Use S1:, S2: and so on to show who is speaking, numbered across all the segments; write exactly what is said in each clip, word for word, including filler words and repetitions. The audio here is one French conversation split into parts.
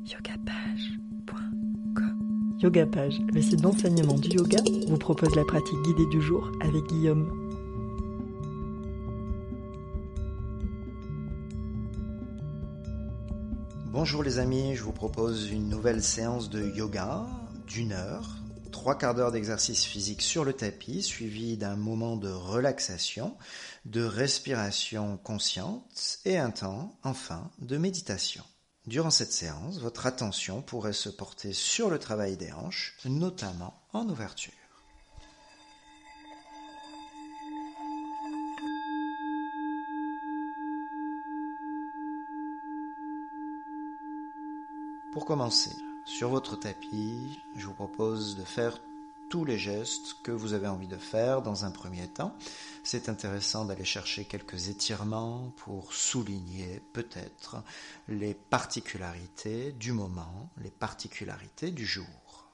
S1: yogapage point com. Yogapage, le site d'enseignement du yoga, vous propose la pratique guidée du jour avec Guillaume.
S2: Bonjour les amis, je vous propose une nouvelle séance de yoga d'une heure, trois quarts d'heure d'exercice physique sur le tapis, suivi d'un moment de relaxation, de respiration consciente et un temps, enfin, de méditation. Durant cette séance, votre attention pourrait se porter sur le travail des hanches, notamment en ouverture. Pour commencer, sur votre tapis, je vous propose de faire tous les gestes que vous avez envie de faire dans un premier temps. C'est intéressant d'aller chercher quelques étirements pour souligner peut-être les particularités du moment, les particularités du jour.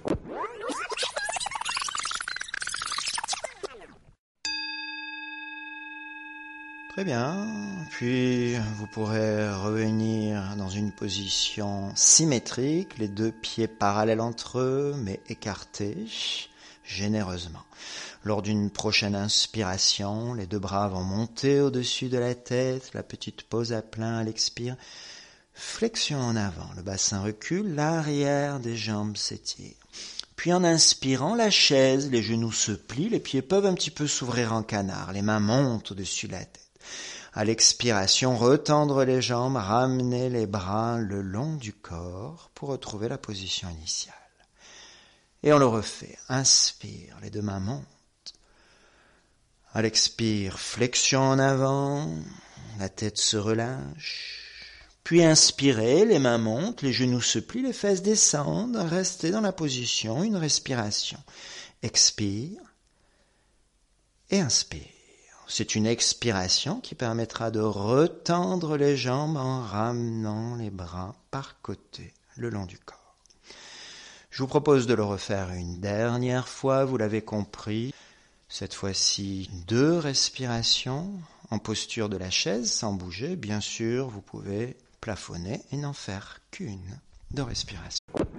S2: Très bien, puis vous pourrez revenir dans une position symétrique, les deux pieds parallèles entre eux, mais écartés généreusement. Lors d'une prochaine inspiration, les deux bras vont monter au-dessus de la tête, la petite pause à plein à l'expire. Flexion en avant, le bassin recule, l'arrière des jambes s'étire. Puis en inspirant, la chaise, les genoux se plient, les pieds peuvent un petit peu s'ouvrir en canard, les mains montent au-dessus de la tête. À l'expiration, retendre les jambes, ramener les bras le long du corps pour retrouver la position initiale. Et on le refait. Inspire, les deux mains montent. À l'expire, flexion en avant, la tête se relâche. Puis inspirez, les mains montent, les genoux se plient, les fesses descendent. Restez dans la position, une respiration. Expire et inspire. C'est une expiration qui permettra de retendre les jambes en ramenant les bras par côté le long du corps. Je vous propose de le refaire une dernière fois, vous l'avez compris. Cette fois-ci, deux respirations en posture de la chaise sans bouger. Bien sûr, vous pouvez plafonner et n'en faire qu'une de respiration.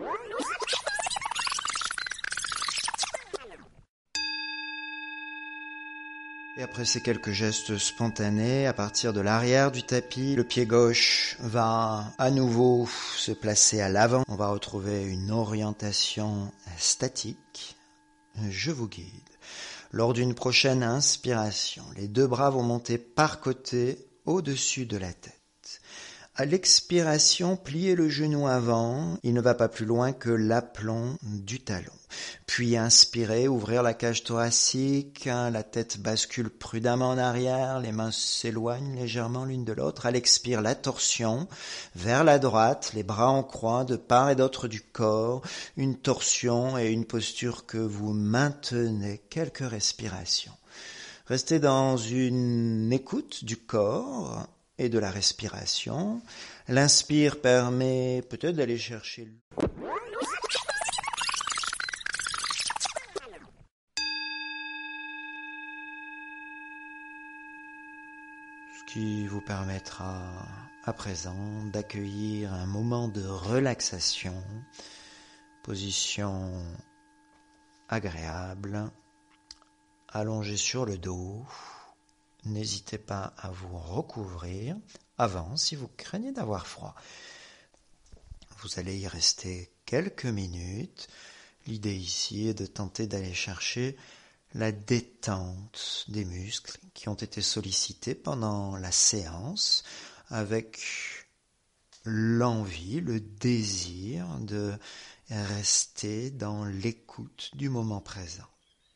S2: Et après ces quelques gestes spontanés, à partir de l'arrière du tapis, le pied gauche va à nouveau se placer à l'avant. On va retrouver une orientation statique. Je vous guide. Lors d'une prochaine inspiration, les deux bras vont monter par côté au-dessus de la tête. À l'expiration, pliez le genou avant, il ne va pas plus loin que l'aplomb du talon. Puis inspirez, ouvrir la cage thoracique, la tête bascule prudemment en arrière, les mains s'éloignent légèrement l'une de l'autre. À l'expire, la torsion vers la droite, les bras en croix de part et d'autre du corps, une torsion et une posture que vous maintenez quelques respirations. Restez dans une écoute du corps et de la respiration. L'inspire permet peut-être d'aller chercher le... Ce qui vous permettra à présent d'accueillir un moment de relaxation, position agréable, allongé sur le dos. N'hésitez pas à vous recouvrir avant si vous craignez d'avoir froid. Vous allez y rester quelques minutes. L'idée ici est de tenter d'aller chercher la détente des muscles qui ont été sollicités pendant la séance avec l'envie, le désir de rester dans l'écoute du moment présent.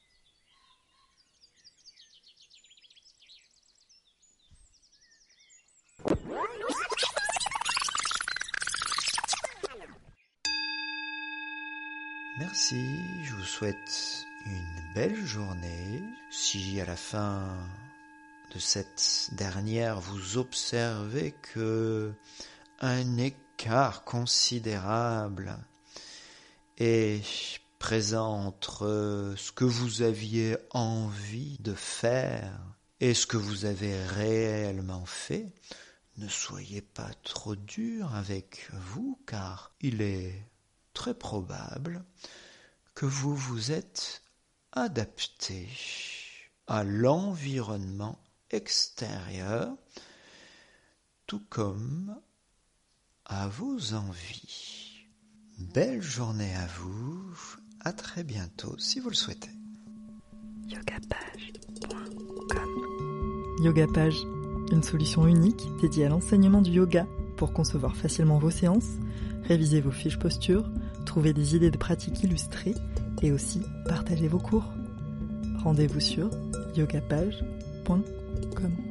S2: Merci, je vous souhaite une belle journée. Si à la fin de cette dernière vous observez que un écart considérable est présent entre ce que vous aviez envie de faire et ce que vous avez réellement fait, ne soyez pas trop dur avec vous, car il est très probable que vous vous êtes adapté à l'environnement extérieur, tout comme à vos envies. Belle journée à vous, à très bientôt si vous le souhaitez.
S1: yogapage point com Yogapage, une solution unique dédiée à l'enseignement du yoga pour concevoir facilement vos séances, réviser vos fiches posture, trouver des idées de pratiques illustrées et aussi partager vos cours. Rendez-vous sur yogapage point com.